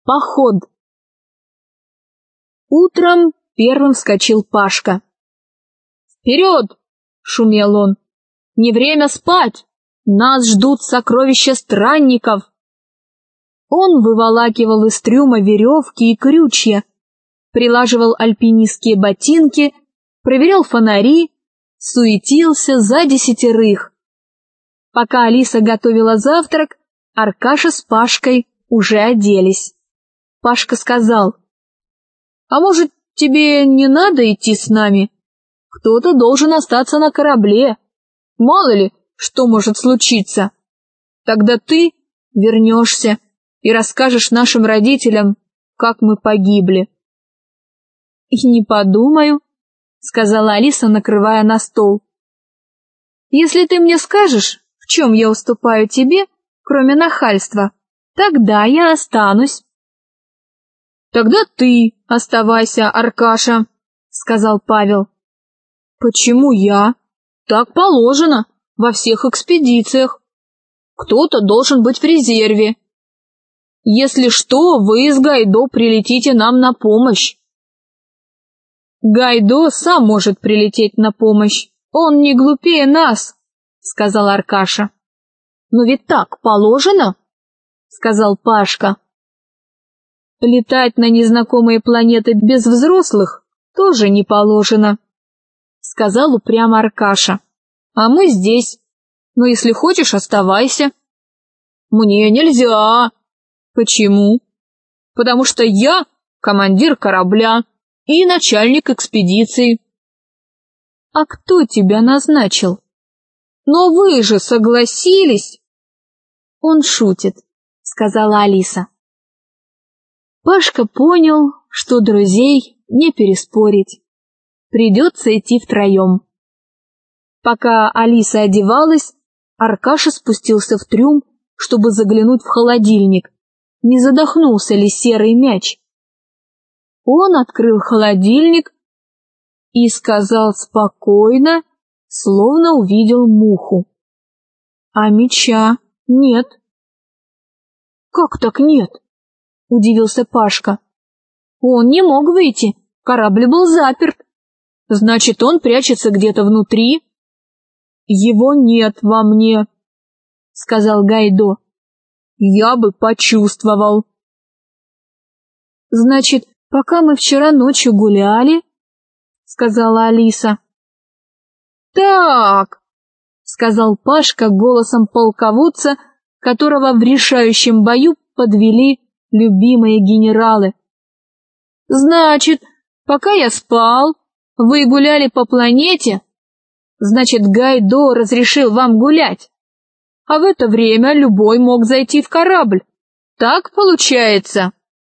Поход. Утром первым вскочил Пашка. «Вперед!» — шумел он. «Не время спать! Нас ждут сокровища странников!» Он выволакивал из трюма веревки и крючья, прилаживал альпинистские ботинки, проверял фонари, суетился за 10. Пока Алиса готовила завтрак, Аркаша с Пашкой уже оделись. Пашка сказал: «А может, тебе не надо идти с нами? Кто-то должен остаться на корабле. Мало ли, что может случиться. Тогда ты вернешься и расскажешь нашим родителям, как мы погибли». «И не подумаю», — сказала Алиса, накрывая на стол. «Если ты мне скажешь, в чем я уступаю тебе, кроме нахальства, тогда я останусь». «Тогда ты оставайся, Аркаша», — сказал Павел. «Почему я? Так положено во всех экспедициях. Кто-то должен быть в резерве. Если что, вы с Гайдо прилетите нам на помощь». «Гайдо сам может прилететь на помощь, он не глупее нас», — сказал Аркаша. «Но ведь так положено», — сказал Пашка. «Летать на незнакомые планеты без взрослых тоже не положено», — сказал упрямо Аркаша. «А мы здесь. Но если хочешь, оставайся». «Мне нельзя». «Почему?» «Потому что я командир корабля и начальник экспедиции». «А кто тебя назначил?» «Но вы же согласились». «Он шутит», — сказала Алиса. Пашка понял, что друзей не переспорить. Придется идти втроем. Пока Алиса одевалась, Аркаша спустился в трюм, чтобы заглянуть в холодильник, не задохнулся ли серый мяч. Он открыл холодильник и сказал спокойно, словно увидел муху: «А мяча нет». «Как так нет?» — удивился Пашка. «Он не мог выйти, корабль был заперт. Значит, он прячется где-то внутри». «Его нет во мне», — сказал Гайдо. «Я бы почувствовал». «Значит, пока мы вчера ночью гуляли», — сказала Алиса. «Так», — сказал Пашка голосом полководца, которого в решающем бою подвели любимые генералы. «Значит, пока я спал, вы гуляли по планете, значит, Гайдо разрешил вам гулять, а в это время любой мог зайти в корабль. Так получается?»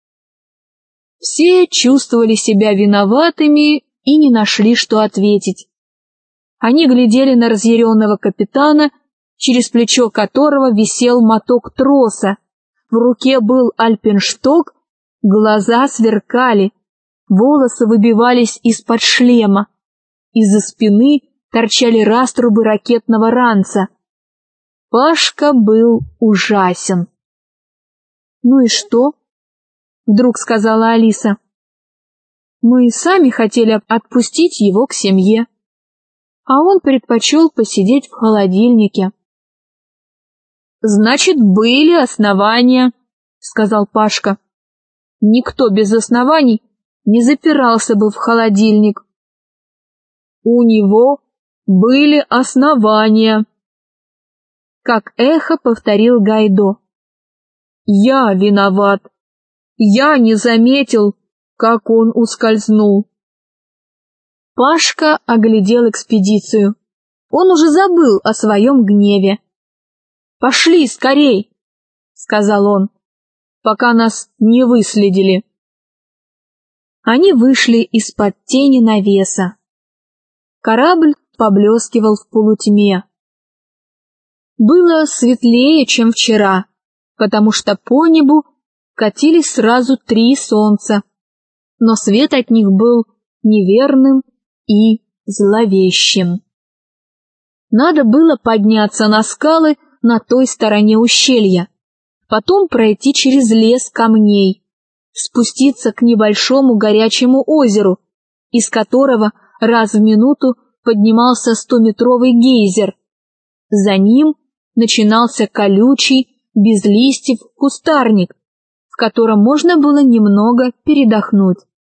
Все чувствовали себя виноватыми и не нашли, что ответить. Они глядели на разъяренного капитана, через плечо которого висел моток троса. В руке был альпиншток, глаза сверкали, волосы выбивались из-под шлема. Из-за спины торчали раструбы ракетного ранца. Пашка был ужасен. «Ну и что?» — вдруг сказала Алиса. «Мы сами хотели отпустить его к семье, а он предпочел посидеть в холодильнике». «Значит, были основания», — сказал Пашка. «Никто без оснований не запирался бы в холодильник». «У него были основания», — как эхо повторил Гайдо. «Я виноват. Я не заметил, как он ускользнул». Пашка оглядел экспедицию. Он уже забыл о своем гневе. «Пошли скорей», — сказал он, — «пока нас не выследили». Они вышли из-под тени навеса. Корабль поблескивал в полутьме. Было светлее, чем вчера, потому что по небу катились сразу 3 солнца, но свет от них был неверным и зловещим. Надо было подняться на скалы на той стороне ущелья, потом пройти через лес камней, спуститься к небольшому горячему озеру, из которого раз в минуту поднимался 100-метровый гейзер. За ним начинался колючий, без листьев кустарник, в котором можно было немного передохнуть.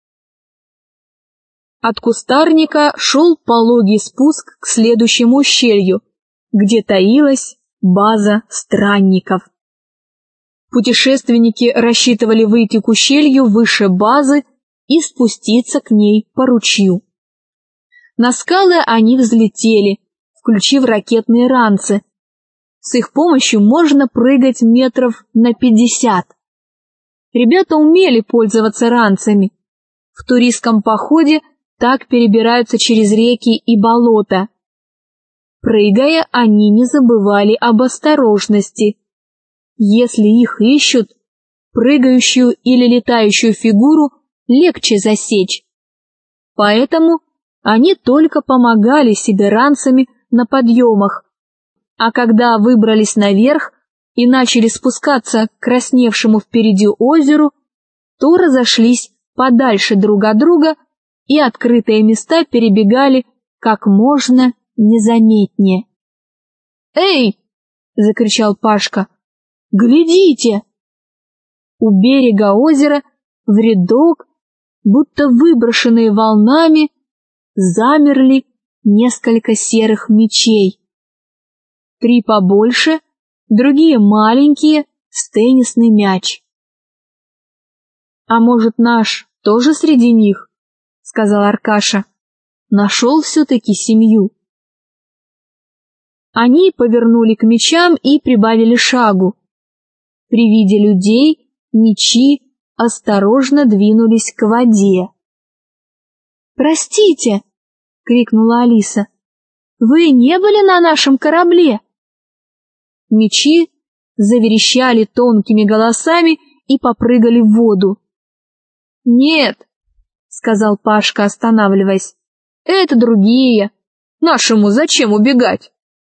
От кустарника шел пологий спуск к следующему ущелью, где таилась база странников. Путешественники рассчитывали выйти к ущелью выше базы и спуститься к ней по ручью. На скалы они взлетели, включив ракетные ранцы. С их помощью можно прыгать метров на 50. Ребята умели пользоваться ранцами. В туристском походе так перебираются через реки и болота. Прыгая, они не забывали об осторожности. Если их ищут, прыгающую или летающую фигуру легче засечь. Поэтому они только помогали себе ранцами на подъемах, а когда выбрались наверх и начали спускаться к красневшему впереди озеру, то разошлись подальше друг от друга и открытые места перебегали как можно незаметнее. «Эй!» — закричал Пашка. «Глядите!» У берега озера в рядок, будто выброшенные волнами, замерли несколько серых мечей. 3 побольше, другие маленькие, с теннисный мяч. «А может, наш тоже среди них?» — сказал Аркаша. «Нашел все-таки семью». Они повернули к мечам и прибавили шагу. При виде людей мечи осторожно двинулись к воде. «Простите!» — крикнула Алиса. «Вы не были на нашем корабле?» Мечи заверещали тонкими голосами и попрыгали в воду. «Нет!» — сказал Пашка, останавливаясь. «Это другие. Нашему зачем убегать?»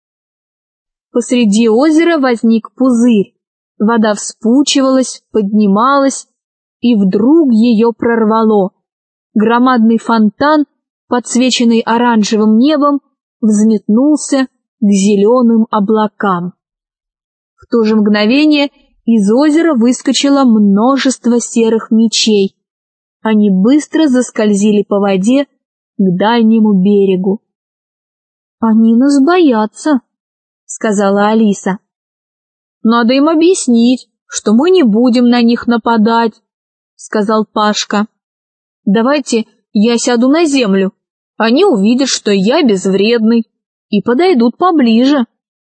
Посреди озера возник пузырь. Вода вспучивалась, поднималась, и вдруг ее прорвало. Громадный фонтан, подсвеченный оранжевым небом, взметнулся к зеленым облакам. В то же мгновение из озера выскочило множество серых мечей. Они быстро заскользили по воде к дальнему берегу. «Они нас боятся», — сказала Алиса. «Надо им объяснить, что мы не будем на них нападать», — сказал Пашка. «Давайте я сяду на землю. Они увидят, что я безвредный, и подойдут поближе».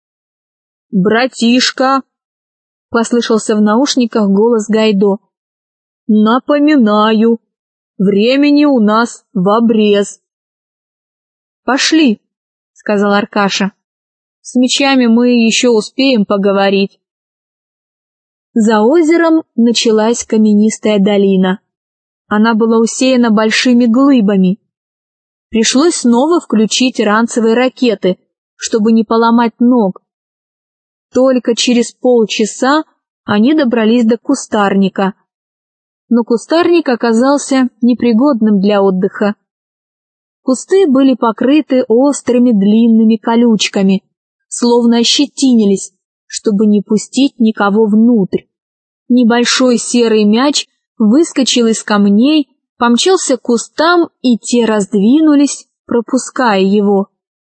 «Братишка!» — послышался в наушниках голос Гайдо. «Напоминаю, времени у нас в обрез». «Пошли», — сказал Аркаша. «С мечами мы еще успеем поговорить». За озером началась каменистая долина. Она была усеяна большими глыбами. Пришлось снова включить ранцевые ракеты, чтобы не поломать ног. Только через полчаса они добрались до кустарника. Но кустарник оказался непригодным для отдыха. Кусты были покрыты острыми длинными колючками, словно ощетинились, чтобы не пустить никого внутрь. Небольшой серый мяч выскочил из камней, помчался к кустам, и те раздвинулись, пропуская его.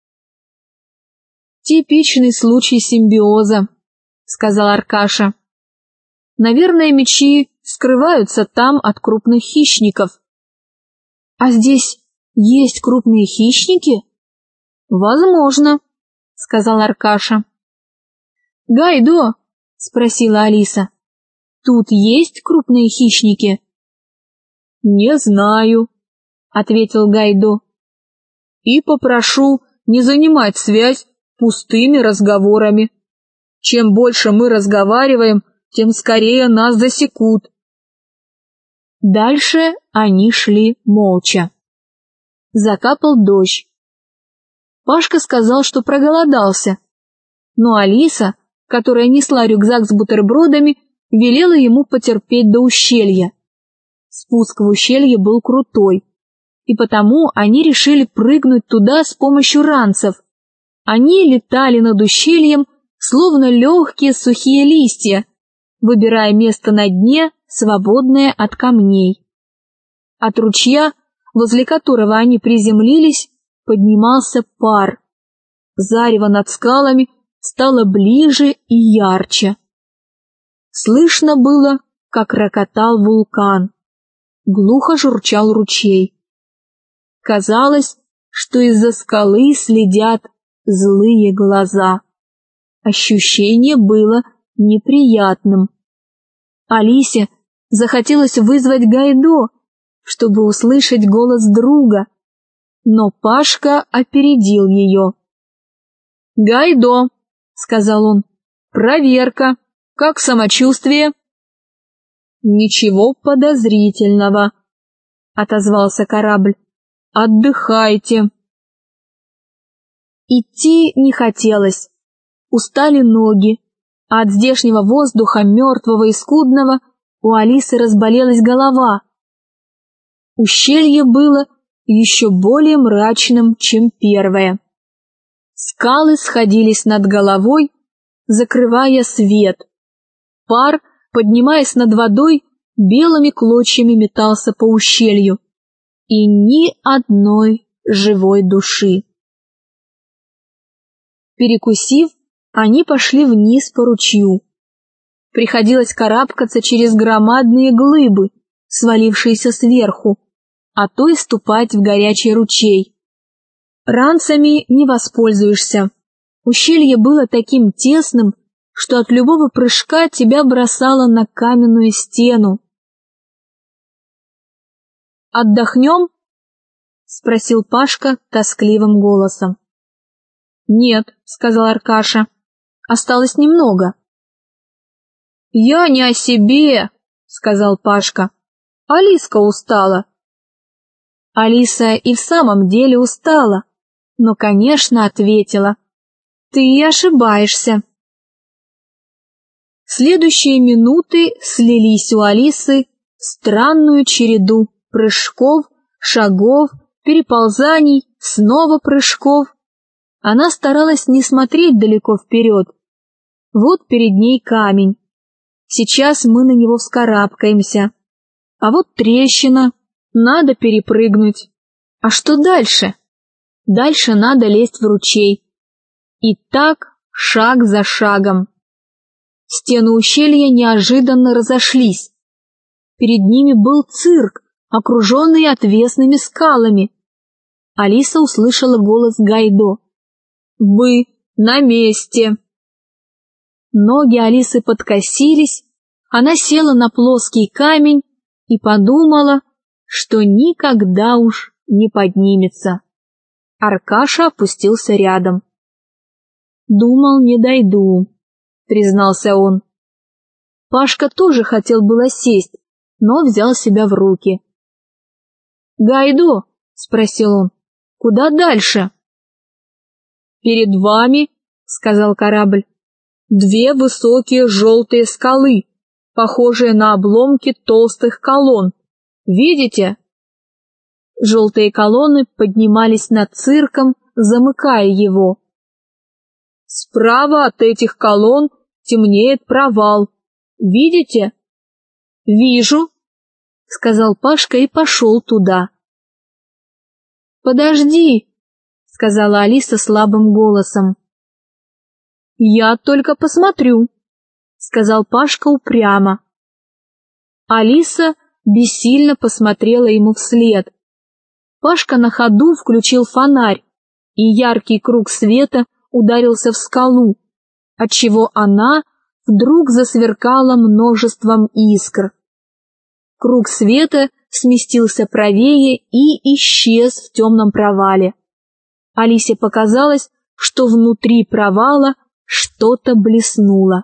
«Типичный случай симбиоза», — сказал Аркаша. «Наверное, мечи скрываются там от крупных хищников». «А здесь есть крупные хищники?» «Возможно», — сказал Аркаша. «Гайдо», — спросила Алиса, — «тут есть крупные хищники?» «Не знаю», — ответил Гайдо. «И попрошу не занимать связь пустыми разговорами. Чем больше мы разговариваем, тем скорее нас засекут». Дальше они шли молча. Закапал дождь. Пашка сказал, что проголодался, но Алиса, которая несла рюкзак с бутербродами, велела ему потерпеть до ущелья. Спуск в ущелье был крутой, и потому они решили прыгнуть туда с помощью ранцев. Они летали над ущельем, словно легкие сухие листья, выбирая место на дне, свободное от камней. От ручья, возле которого они приземлились, поднимался пар. Зарево над скалами стало ближе и ярче. Слышно было, как рокотал вулкан. Глухо журчал ручей. Казалось, что из-за скалы следят злые глаза. Ощущение было неприятным. Алисе захотелось вызвать Гайдо, чтобы услышать голос друга, но Пашка опередил ее. «Гайдо», — сказал он, — «проверка, как самочувствие?» «Ничего подозрительного», — отозвался корабль. «Отдыхайте». Идти не хотелось, устали ноги, а от здешнего воздуха, мертвого и скудного, у Алисы разболелась голова. Ущелье было еще более мрачным, чем первое. Скалы сходились над головой, закрывая свет. Пар, поднимаясь над водой, белыми клочьями метался по ущелью, и ни одной живой души. Перекусив, они пошли вниз по ручью. Приходилось карабкаться через громадные глыбы, свалившиеся сверху, а то и ступать в горячий ручей. Ранцами не воспользуешься. Ущелье было таким тесным, что от любого прыжка тебя бросало на каменную стену. «Отдохнем?» — спросил Пашка тоскливым голосом. «Нет», — сказал Аркаша, — «осталось немного». «Я не о себе», — сказал Пашка, — «Алиска устала». Алиса и в самом деле устала, но, конечно, ответила: «Ты ошибаешься». Следующие минуты слились у Алисы в странную череду прыжков, шагов, переползаний, снова прыжков. Она старалась не смотреть далеко вперед. Вот перед ней камень. Сейчас мы на него вскарабкаемся. А вот трещина. Надо перепрыгнуть. А что дальше? Дальше надо лезть в ручей. И так шаг за шагом. Стены ущелья неожиданно разошлись. Перед ними был цирк, окруженный отвесными скалами. Алиса услышала голос Гайдо. «Вы на месте!» Ноги Алисы подкосились, она села на плоский камень и подумала, что никогда уж не поднимется. Аркаша опустился рядом. «Думал, не дойду», — признался он. Пашка тоже хотел было сесть, но взял себя в руки. «Гайдо», — спросил он, — «куда дальше?» «Перед вами, — сказал корабль, — две высокие желтые скалы, похожие на обломки толстых колонн. Видите?» Желтые колонны поднимались над цирком, замыкая его. «Справа от этих колонн темнеет провал. Видите?» «Вижу», — сказал Пашка и пошел туда. «Подожди», — сказала Алиса слабым голосом. «Я только посмотрю», — сказал Пашка упрямо. Алиса бессильно посмотрела ему вслед. Пашка на ходу включил фонарь, и яркий круг света ударился в скалу, отчего она вдруг засверкала множеством искр. Круг света сместился правее и исчез в темном провале. Алисе показалось, что внутри провала что-то блеснуло.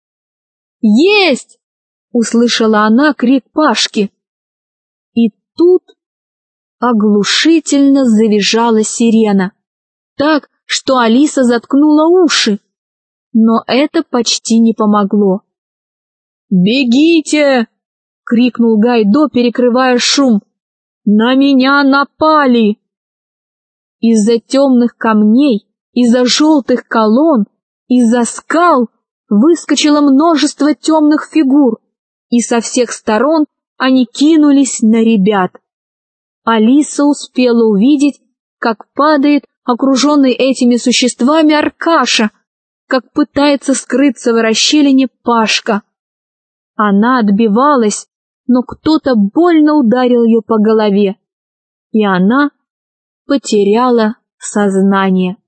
«Есть!» — услышала она крик Пашки. И тут оглушительно завизжала сирена, так, что Алиса заткнула уши, но это почти не помогло. «Бегите!» — крикнул Гайдо, перекрывая шум. «На меня напали!» Из-за темных камней, из-за желтых колонн, из-за скал выскочило множество темных фигур, и со всех сторон они кинулись на ребят. Алиса успела увидеть, как падает окруженный этими существами Аркаша, как пытается скрыться в расщелине Пашка. Она отбивалась, но кто-то больно ударил ее по голове, и она потеряла сознание.